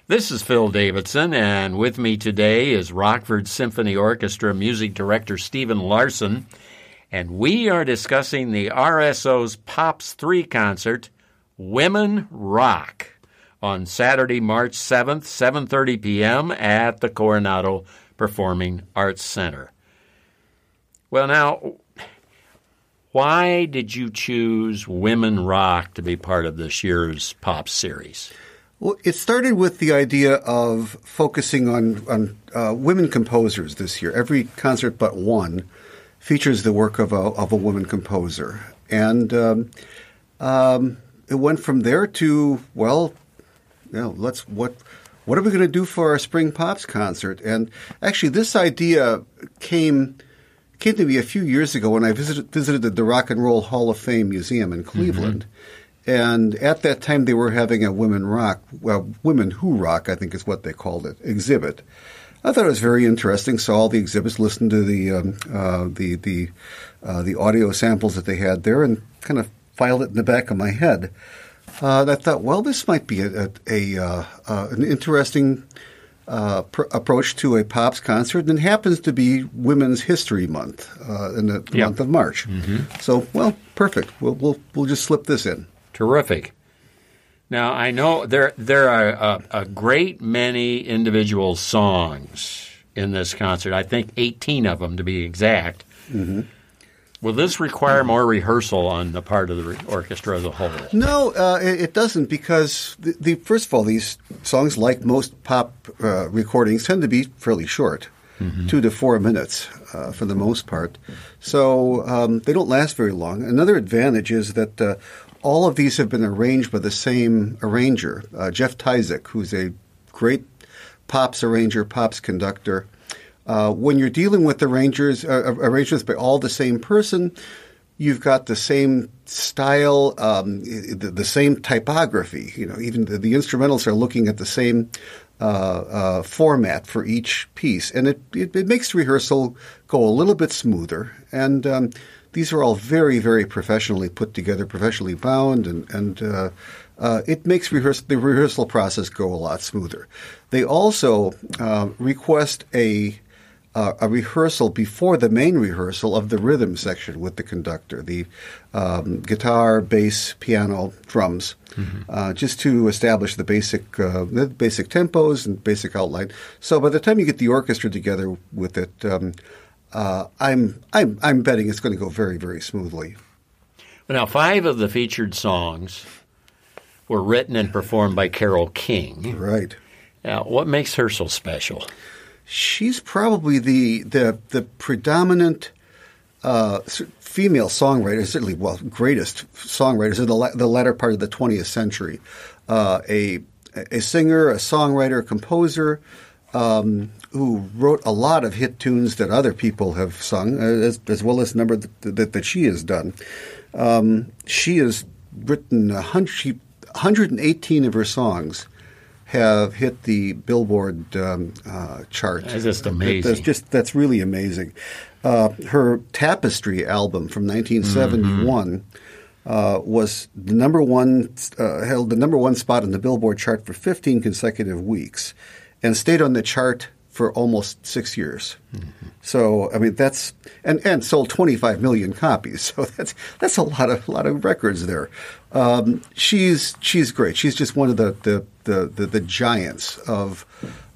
This is Phil Davidson, and with me today is Rockford Symphony Orchestra Music Director Stephen Larson, and we are discussing the RSO's Pops 3 concert, Women Rock, on Saturday, March 7th, 7:30 p.m. at the Coronado Performing Arts Center. Well, now, why did you choose Women Rock to be part of this year's Pops series? Well, it started with the idea of focusing on women composers this year. Every concert but one features the work of a woman composer. And it went from there to, what are we going to do for our Spring Pops concert? And actually, this idea came to me a few years ago when I visited the Rock and Roll Hall of Fame Museum in Cleveland. Mm-hmm. And at that time, they were having a Women Who Rock, I think is what they called it, exhibit. I thought it was very interesting. Saw all the exhibits, listened to the audio samples that they had there, and kind of filed it in the back of my head. And I thought, well, this might be an interesting approach to a Pops concert, and it happens to be Women's History Month in the month of March. Mm-hmm. So, well, perfect. We'll just slip this in. Terrific. Now, I know there are a great many individual songs in this concert. I think 18 of them, to be exact. Mm-hmm. Will this require more rehearsal on the part of the orchestra as a whole? No, it doesn't, because first of all, these songs, like most pop recordings, tend to be fairly short, 2 to 4 minutes for the most part. So they don't last very long. Another advantage is that all of these have been arranged by the same arranger, Jeff Tyzik, who's a great Pops arranger, Pops conductor. When you're dealing with arrangements by all the same person, you've got the same style, the same typography. You know, even the instrumentals are looking at the same format for each piece, and it makes rehearsal go a little bit smoother. And these are all very, very professionally put together, professionally bound, and it makes the rehearsal process go a lot smoother. They also request a rehearsal before the main rehearsal of the rhythm section with the conductor, the guitar, bass, piano, drums, just to establish the basic tempos and basic outline. So by the time you get the orchestra together with it, I'm betting it's going to go very, very smoothly. Now, 5 of the featured songs were written and performed by Carole King. Right. Now, what makes her so special? She's probably the predominant female songwriter, certainly, greatest songwriters in the latter part of the 20th century. A singer, a songwriter, a composer, who wrote a lot of hit tunes that other people have sung, as well as a number that she has done. She has written 118 of her songs have hit the Billboard chart. That's just amazing. That's really amazing. Her Tapestry album from 1971 was the number one, held the number one spot on the Billboard chart for 15 consecutive weeks, and stayed on the chart for almost 6 years. Mm-hmm. So, I mean, that's and sold 25 million copies. So that's a lot of records there. She's great. She's just one of the giants of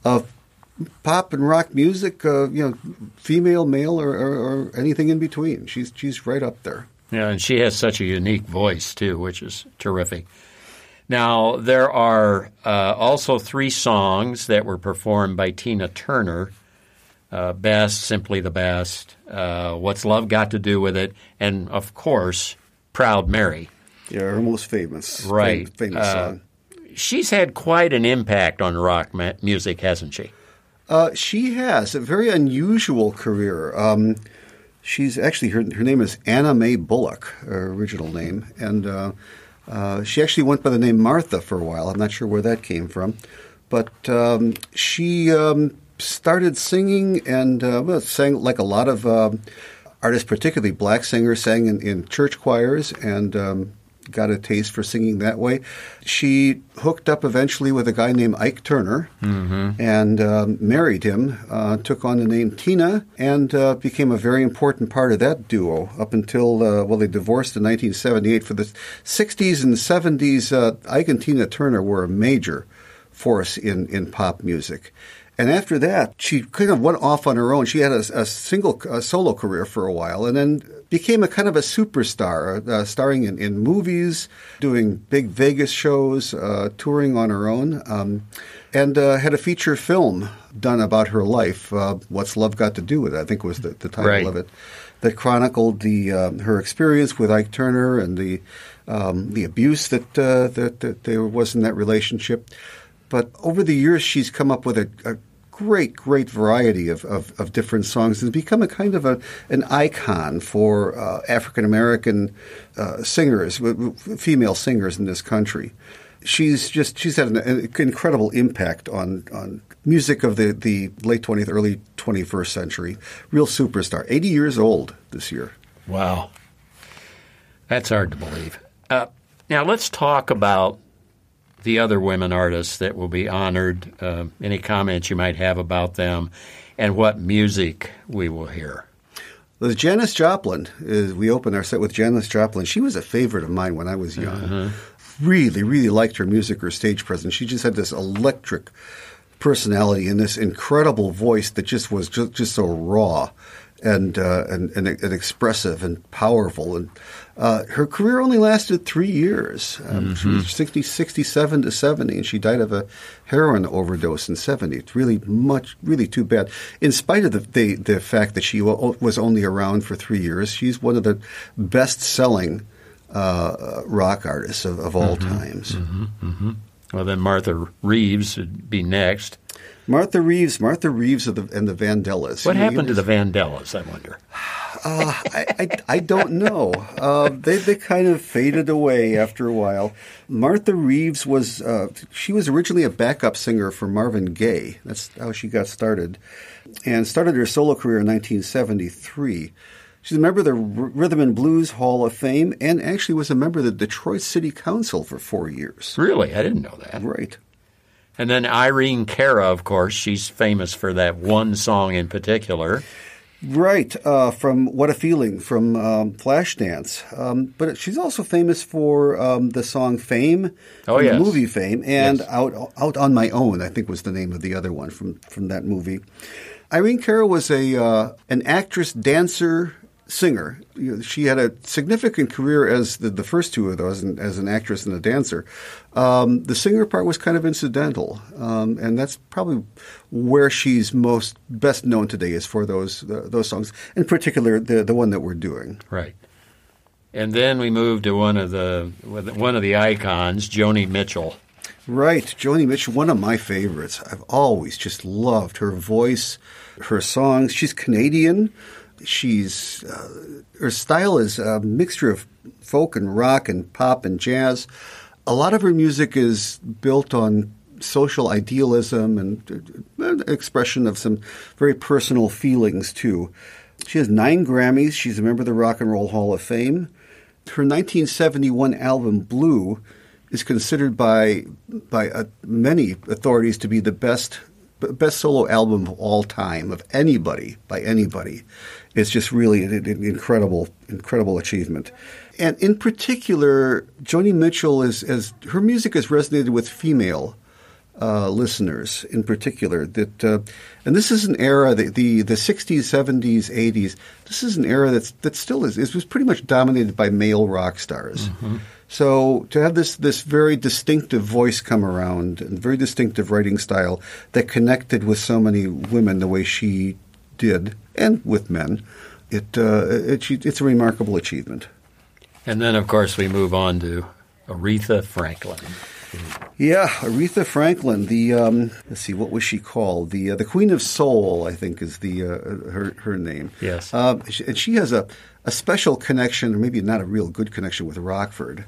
pop and rock music. Female, male, or anything in between. She's right up there. Yeah, and she has such a unique voice too, which is terrific. Now, there are also 3 songs that were performed by Tina Turner, Best, Simply the Best, What's Love Got to Do with It, and, of course, Proud Mary. Yeah, her most famous, right. famous song. She's had quite an impact on rock music, hasn't she? She has a very unusual career. She's actually, her name is Anna Mae Bullock, her original name, and she actually went by the name Martha for a while. I'm not sure where that came from. But she started singing and sang like a lot of artists, particularly black singers, sang in church choirs and got a taste for singing that way. She hooked up eventually with a guy named Ike Turner and married him, took on the name Tina, and became a very important part of that duo up until, they divorced in 1978. For the 60s and 70s, Ike and Tina Turner were a major force in pop music. And after that, she kind of went off on her own. She had a solo career for a while, and then became a kind of a superstar, starring in movies, doing big Vegas shows, touring on her own, and had a feature film done about her life. What's Love Got to Do with It? I think was the title of it, that chronicled her experience with Ike Turner and the abuse that there was in that relationship. But over the years, she's come up with a great variety of different songs and become a kind of an icon for African American singers, female singers in this country. She's had an incredible impact on music of the late 20th, early 21st century. Real superstar. 80 years old this year. Wow. That's hard to believe. Now let's talk about the other women artists that will be honored, any comments you might have about them, and what music we will hear. Well, Janis Joplin, we open our set with Janis Joplin. She was a favorite of mine when I was young. Really liked her music, her stage presence. She just had this electric personality and this incredible voice that just was just so raw and expressive and powerful. And her career only lasted 3 years. She was 67 to 70, and she died of a heroin overdose in 70. It's really too bad. In spite of the fact that she was only around for 3 years, she's one of the best-selling rock artists of all times. Well, then Martha Reeves would be next. Martha Reeves and the Vandellas. What happened to the Vandellas, I wonder? I don't know. They kind of faded away after a while. Martha Reeves was originally a backup singer for Marvin Gaye. That's how she got started, and started her solo career in 1973. She's a member of the Rhythm and Blues Hall of Fame, and actually was a member of the Detroit City Council for 4 years. Really? I didn't know that. Right. And then Irene Cara, of course, she's famous for that one song in particular. Right, from What a Feeling, from Flashdance. But she's also famous for the song Fame, the movie Fame, and Out on My Own, I think was the name of the other one from that movie. Irene Cara was an actress, dancer, singer. She had a significant career as the first two of those, as an actress and a dancer. The singer part was kind of incidental, and that's probably where she's best known today is for those songs, in particular the one that we're doing. Right. And then we move to one of the icons, Joni Mitchell. Right, Joni Mitchell, one of my favorites. I've always just loved her voice, her songs. She's Canadian. Her style is a mixture of folk and rock and pop and jazz. A lot of her music is built on social idealism and expression of some very personal feelings too. She has 9 Grammys. She's a member of the Rock and Roll Hall of Fame. Her 1971 album Blue is considered by many authorities to be the best solo album of all time by anybody. It's just really an incredible achievement. And in particular, Joni Mitchell her music has resonated with female listeners in particular. And this is an era, the 60s, 70s, 80s. This is an era that still was pretty much dominated by male rock stars. So to have this very distinctive voice come around and very distinctive writing style that connected with so many women the way she did, and with men, it's a remarkable achievement. And then, of course, we move on to Aretha Franklin. Yeah, Aretha Franklin. Let's see, what was she called? The Queen of Soul, I think, is her name. Yes, and she has a special connection, or maybe not a real good connection, with Rockford.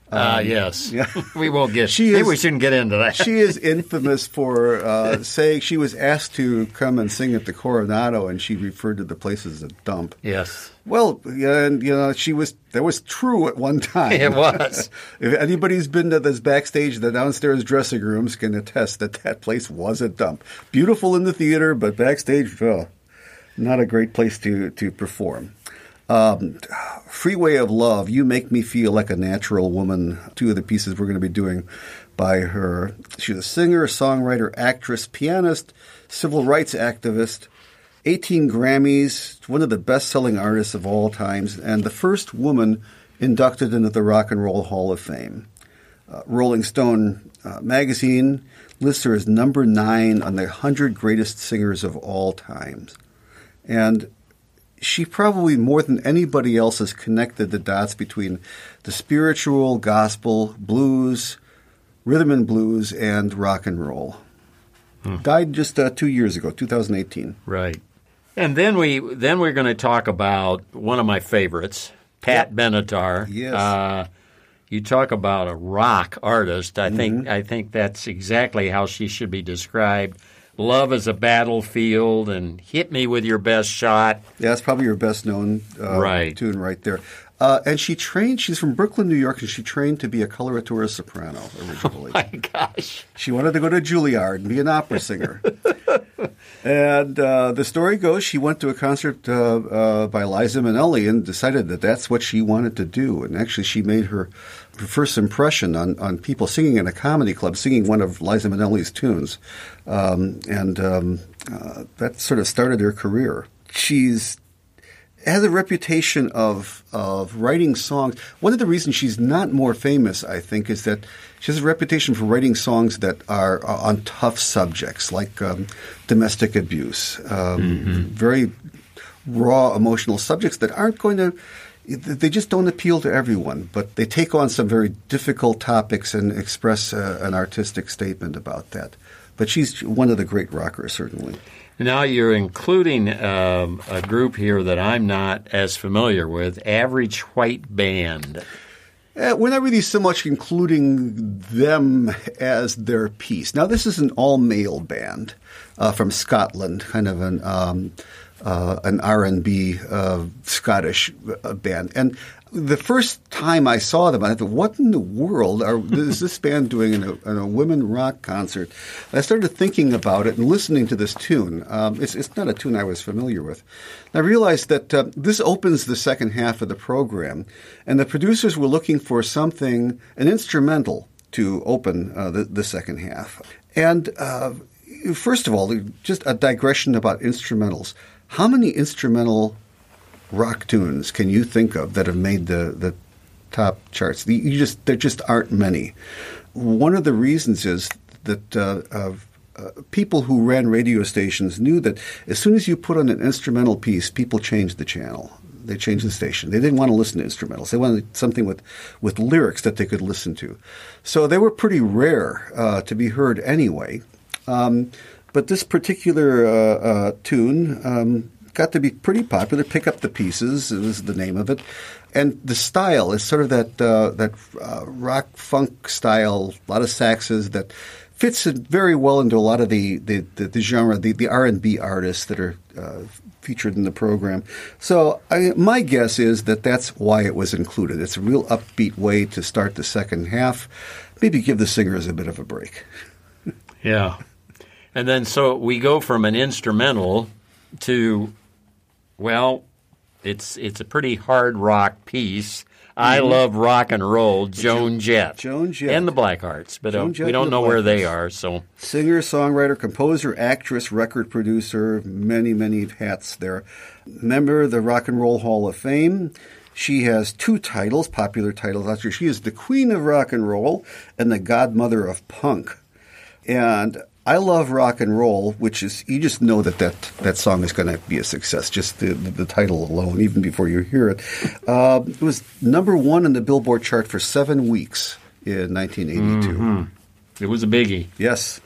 Yes. Yeah. We won't get. She maybe is- we shouldn't get into that. She is infamous for saying she was asked to come and sing at the Coronado, and she referred to the place as a dump. Yes. Well, yeah, and that was true at one time. It was. If anybody's been to this backstage, the downstairs dressing rooms can attest that place was a dump. Beautiful in the theater, but backstage, not a great place to perform. Freeway of Love, You Make Me Feel Like a Natural Woman, two of the pieces we're going to be doing by her. She's a singer, songwriter, actress, pianist, civil rights activist, 18 Grammys, one of the best-selling artists of all times, and the first woman inducted into the Rock and Roll Hall of Fame. Rolling Stone magazine lists her as number 9 on the 100 greatest singers of all times. And she probably, more than anybody else, has connected the dots between the spiritual, gospel, blues, rhythm and blues, and rock and roll. Died just 2 years ago, 2018. Right. And then we're going to talk about one of my favorites, Pat Benatar. Yes. You talk about a rock artist. I think that's exactly how she should be described. Love is a battlefield, and hit me with your best shot. Yeah, that's probably your best known tune right there. And she's from Brooklyn, New York, and she trained to be a coloratura soprano originally. Oh, my gosh. She wanted to go to Juilliard and be an opera singer. And the story goes she went to a concert by Liza Minnelli and decided that that's what she wanted to do. And actually she made her first impression on people singing in a comedy club, singing one of Liza Minnelli's tunes. That sort of started her career. She's has a reputation of writing songs. One of the reasons she's not more famous, I think, is that she has a reputation for writing songs that are on tough subjects, like domestic abuse, very raw emotional subjects that aren't going to – they just don't appeal to everyone, but they take on some very difficult topics and express an artistic statement about that. But she's one of the great rockers, certainly. Now you're including a group here that I'm not as familiar with, Average White Band. We're not really so much including them as their piece. Now, this is an all-male band from Scotland, kind of an R&B Scottish band. And the first time I saw them, I thought, what in the world is this band doing in a women rock concert? And I started thinking about it and listening to this tune. It's not a tune I was familiar with. And I realized that this opens the second half of the program, and the producers were looking for something, an instrumental, to open the second half. And first of all, just a digression about instrumentals. How many instrumental rock tunes can you think of that have made the top charts? There just aren't many. One of the reasons is that people who ran radio stations knew that as soon as you put on an instrumental piece, people changed the channel. They changed the station. They didn't want to listen to instrumentals. They wanted something with lyrics that they could listen to. So they were pretty rare to be heard anyway. But this particular tune got to be pretty popular. Pick Up the Pieces was the name of it, and the style is sort of that rock funk style. A lot of saxes that fits very well into a lot of the genre, the R&B artists that are featured in the program. So my guess is that that's why it was included. It's a real upbeat way to start the second half. Maybe give the singers a bit of a break. Yeah. And then so we go from an instrumental to, well, it's a pretty hard rock piece. I Love Rock and Roll, Joan Jett. Joan Jett. And the Blackhearts, but we don't know where they are. So singer, songwriter, composer, actress, record producer, many, many hats there. Member of the Rock and Roll Hall of Fame. She has 2 titles, popular titles out there. She is the Queen of Rock and Roll and the Godmother of Punk. And I Love Rock and Roll, which is, you just know that song is going to be a success, just the title alone, even before you hear it. It was number 1 in the Billboard chart for 7 weeks in 1982. Mm-hmm. It was a biggie. Yes.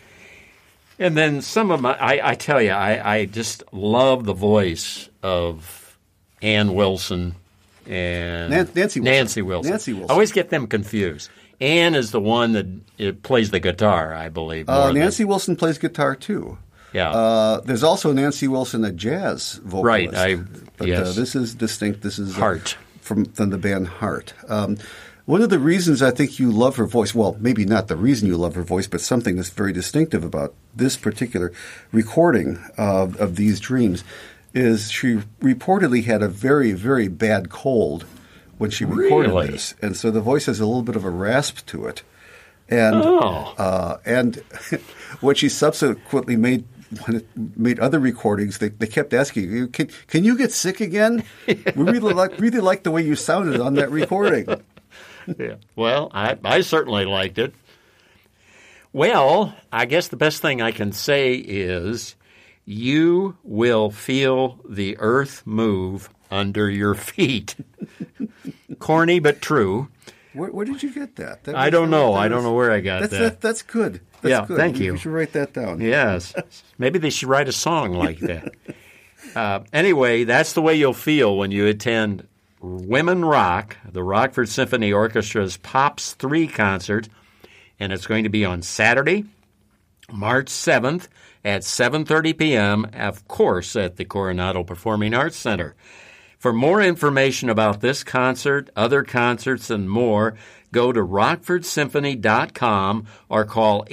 And then some of I tell you, I just love the voice of Ann Wilson. and Nancy Wilson. Nancy Wilson. Nancy Wilson. I always get them confused. Ann is the one that plays the guitar, I believe. Nancy Wilson plays guitar too. Yeah. There's also Nancy Wilson, a jazz vocalist. Right. Yes. This is distinct. This is Heart. From the band Heart. One of the reasons I think you love her voice, well, maybe not the reason you love her voice, but something that's very distinctive about this particular recording of These Dreams, is she reportedly had a very, very bad cold when she recorded this. And so the voice has a little bit of a rasp to it. And and what she subsequently made other recordings, they kept asking, can you get sick again? We really like the way you sounded on that recording. Yeah. Well, I certainly liked it. Well, I guess the best thing I can say is you will feel the earth move under your feet. Corny but true. Where did you get that? I don't know. I don't know where I got that. That's good. That's good. Thank you. You should write that down. Yes. Maybe they should write a song like that. Anyway, that's the way you'll feel when you attend Women Rock, the Rockford Symphony Orchestra's Pops 3 concert, and it's going to be on Saturday, March 7th at 7:30 p.m., of course, at the Coronado Performing Arts Center. For more information about this concert, other concerts, and more, go to rockfordsymphony.com or call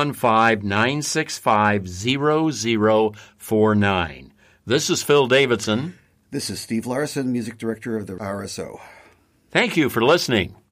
815-965-0049. This is Phil Davidson. This is Steve Larson, Music Director of the RSO. Thank you for listening.